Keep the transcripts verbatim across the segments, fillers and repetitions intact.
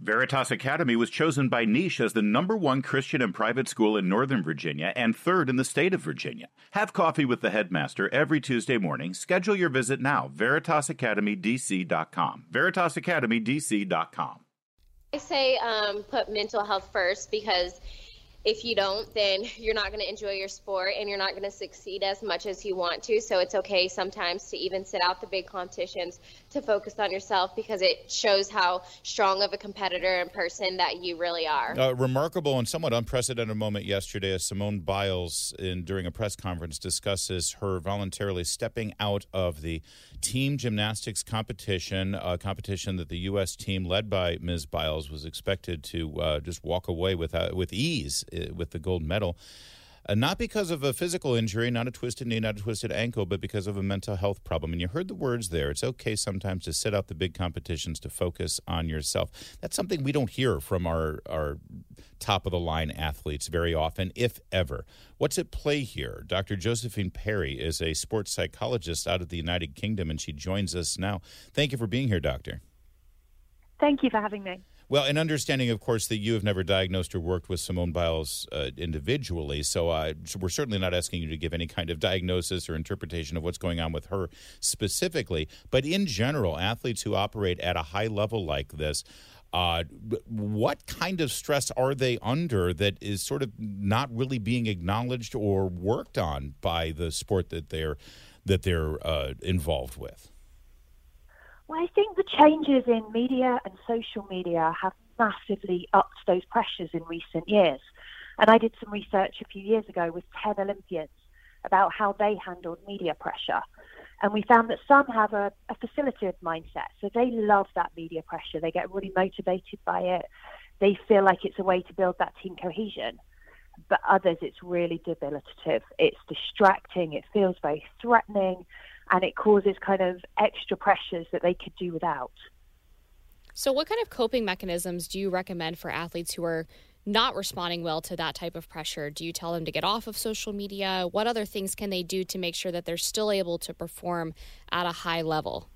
Veritas Academy was chosen by Niche as the number one Christian and private school in Northern Virginia and third in the state of Virginia. Have coffee with the headmaster every Tuesday morning. Schedule your visit now, veritas academy d c dot com. veritas academy d c dot com. I say um, put mental health first, because if you don't, then you're not going to enjoy your sport and you're not going to succeed as much as you want to. So it's okay sometimes to even sit out the big competitions to focus on yourself, because it shows how strong of a competitor and person that you really are. A remarkable and somewhat unprecedented moment yesterday as Simone Biles, in, during a press conference, discusses her voluntarily stepping out of the team gymnastics competition, a competition that the U S team led by Miz Biles was expected to uh, just walk away with, uh, with ease uh, with the gold medal. Uh, not because of a physical injury, not a twisted knee, not a twisted ankle, but because of a mental health problem. And you heard the words there. It's okay sometimes to sit out the big competitions to focus on yourself. That's something we don't hear from our, our top-of-the-line athletes very often, if ever. What's at play here? Doctor Josephine Perry is a sports psychologist out of the United Kingdom, and she joins us now. Thank you for being here, Doctor. Thank you for having me. Well, and understanding, of course, that you have never diagnosed or worked with Simone Biles uh, individually, so uh, we're certainly not asking you to give any kind of diagnosis or interpretation of what's going on with her specifically. But in general, athletes who operate at a high level like this, uh, what kind of stress are they under that is sort of not really being acknowledged or worked on by the sport that they're that they're uh, involved with? Well, I think the changes in media and social media have massively upped those pressures in recent years. And I did some research a few years ago with ten Olympians about how they handled media pressure. And we found that some have a, a facilitative mindset. So they love that media pressure. They get really motivated by it. They feel like it's a way to build that team cohesion. But others, it's really debilitative. It's distracting. It feels very threatening. And it causes kind of extra pressures that they could do without. So what kind of coping mechanisms do you recommend for athletes who are not responding well to that type of pressure? Do you tell them to get off of social media? What other things can they do to make sure that they're still able to perform at a high level?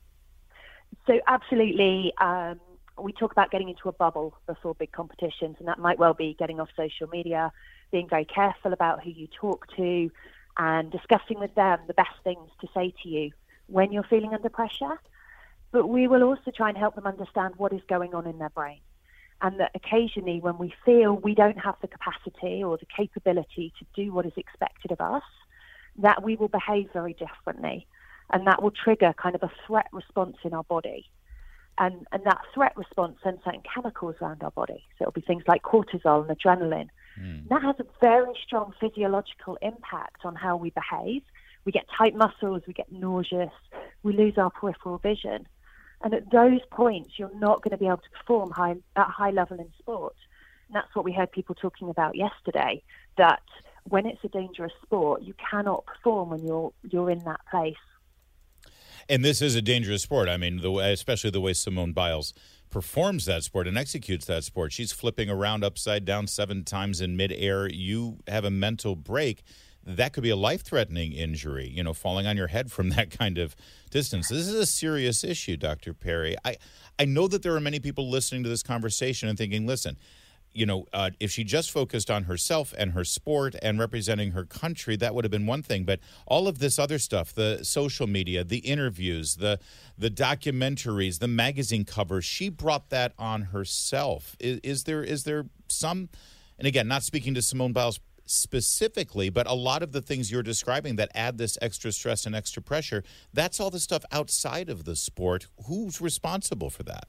So absolutely. Um, we talk about getting into a bubble before big competitions, and that might well be getting off social media, being very careful about who you talk to, and discussing with them the best things to say to you when you're feeling under pressure. But we will also try and help them understand what is going on in their brain. And that occasionally when we feel we don't have the capacity or the capability to do what is expected of us, that we will behave very differently. And that will trigger kind of a threat response in our body. And, and that threat response sends certain chemicals around our body. So it'll be things like cortisol and adrenaline. Mm. That has a very strong physiological impact on how we behave. We get tight muscles, we get nauseous, we lose our peripheral vision. And at those points, you're not going to be able to perform high, at a high level in sport. And that's what we heard people talking about yesterday, that when it's a dangerous sport, you cannot perform when you're you're in that place. And this is a dangerous sport. I mean, the way, especially the way Simone Biles performs that sport and executes that sport. She's flipping around upside down seven times in midair. You have a mental break. That could be a life-threatening injury, you know, falling on your head from that kind of distance. This is a serious issue, Doctor Perry. I, I know that there are many people listening to this conversation and thinking, listen, you know, uh, if she just focused on herself and her sport and representing her country, that would have been one thing. But all of this other stuff, the social media, the interviews, the the documentaries, the magazine covers, she brought that on herself. Is, is there is there some, and again, not speaking to Simone Biles specifically, but a lot of the things you're describing that add this extra stress and extra pressure, that's all the stuff outside of the sport. Who's responsible for that?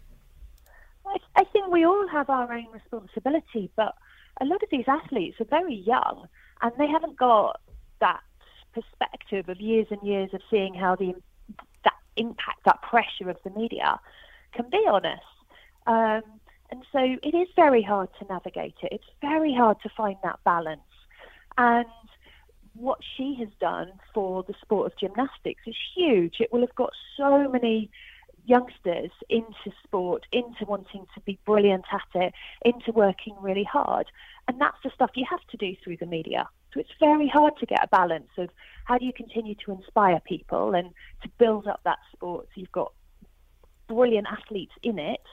I think we all have our own responsibility, but a lot of these athletes are very young and they haven't got that perspective of years and years of seeing how the that impact, that pressure of the media can be on us. Um, and so it is very hard to navigate it. It's very hard to find that balance. And what she has done for the sport of gymnastics is huge. It will have got so many youngsters into sport, into wanting to be brilliant at it, into working really hard. And that's the stuff you have to do through the media. So it's very hard to get a balance of how do you continue to inspire people and to build up that sport so you've got brilliant athletes in it,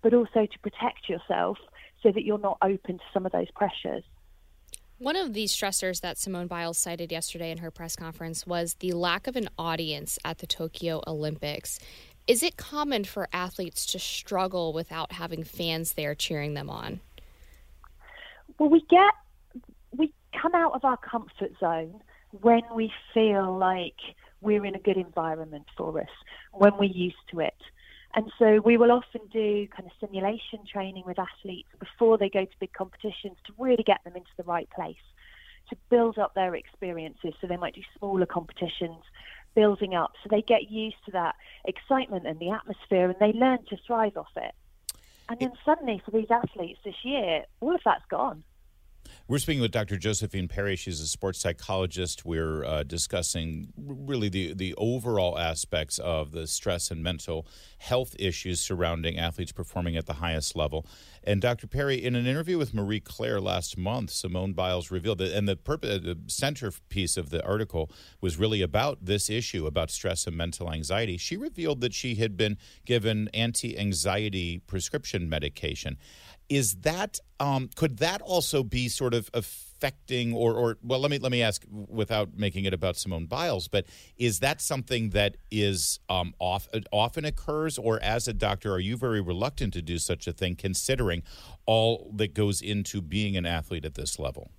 but also to protect yourself so that you're not open to some of those pressures. One of the stressors that Simone Biles cited yesterday in her press conference was the lack of an audience at the Tokyo Olympics. Is it common for athletes to struggle without having fans there cheering them on? Well, we get, we come out of our comfort zone when we feel like we're in a good environment for us, when we're used to it. And so we will often do kind of simulation training with athletes before they go to big competitions to really get them into the right place, to build up their experiences. So they might do smaller competitions, building up, so they get used to that excitement and the atmosphere, and they learn to thrive off it. And then suddenly for these athletes this year, all of that's gone. We're speaking with Doctor Josephine Perry. She's a sports psychologist. We're uh, discussing really the, the overall aspects of the stress and mental health issues surrounding athletes performing at the highest level. And Doctor Perry, in an interview with Marie Claire last month, Simone Biles revealed that, and the, purpose, the centerpiece of the article was really about this issue, about stress and mental anxiety. She revealed that she had been given anti-anxiety prescription medication. Is that um, could that also be sort of affecting, or, or well, let me let me ask without making it about Simone Biles, but is that something that is um, off, often occurs, or as a doctor, are you very reluctant to do such a thing, considering all that goes into being an athlete at this level?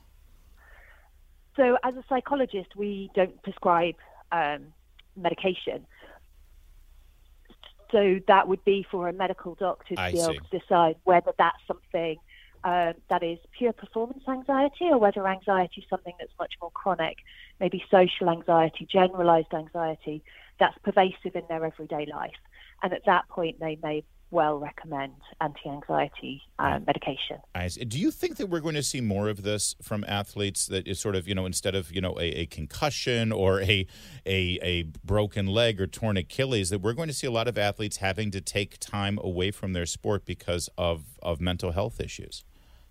So, as a psychologist, we don't prescribe um, medication. So that would be for a medical doctor to I be see. able to decide whether that's something uh, that is pure performance anxiety, or whether anxiety is something that's much more chronic, maybe social anxiety, generalized anxiety, that's pervasive in their everyday life. And at that point, they may well recommend anti-anxiety uh, medication. I see. Do you think that we're going to see more of this from athletes, that is sort of, you know, instead of, you know, a, a concussion or a, a a broken leg or torn Achilles, that we're going to see a lot of athletes having to take time away from their sport because of, of mental health issues?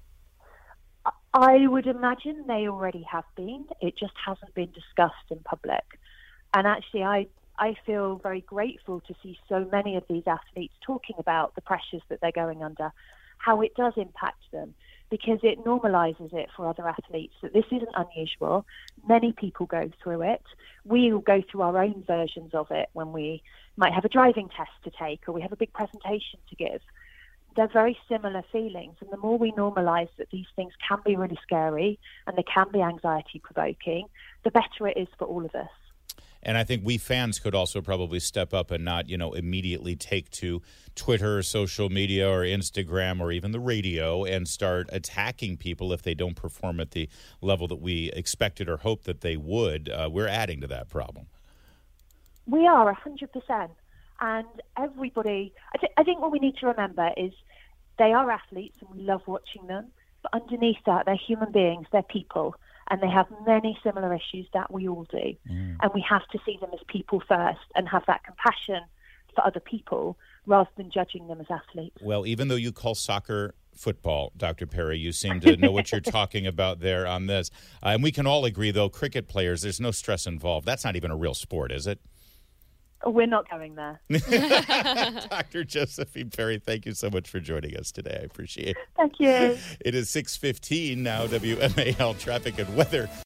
I would imagine they already have been. It just hasn't been discussed in public. And actually, I I feel very grateful to see so many of these athletes talking about the pressures that they're going under, how it does impact them, because it normalizes it for other athletes that this isn't unusual. Many people go through it. We all go through our own versions of it when we might have a driving test to take, or we have a big presentation to give. They're very similar feelings, and the more we normalize that these things can be really scary and they can be anxiety provoking, the better it is for all of us. And I think we fans could also probably step up and not, you know, immediately take to Twitter, or social media, or Instagram, or even the radio and start attacking people if they don't perform at the level that we expected or hoped that they would. Uh, we're adding to that problem. We are, one hundred percent. And everybody, I, th- I think what we need to remember is they are athletes and we love watching them. But underneath that, they're human beings, they're people. And they have many similar issues that we all do. Mm. And we have to see them as people first and have that compassion for other people rather than judging them as athletes. Well, even though you call soccer football, Doctor Perry, you seem to know what you're talking about there on this. Uh, and we can all agree, though, cricket players, there's no stress involved. That's not even a real sport, is it? We're not going there. Doctor Josephine Perry, thank you so much for joining us today. I appreciate it. Thank you. It is six fifteen now, W M A L traffic and weather.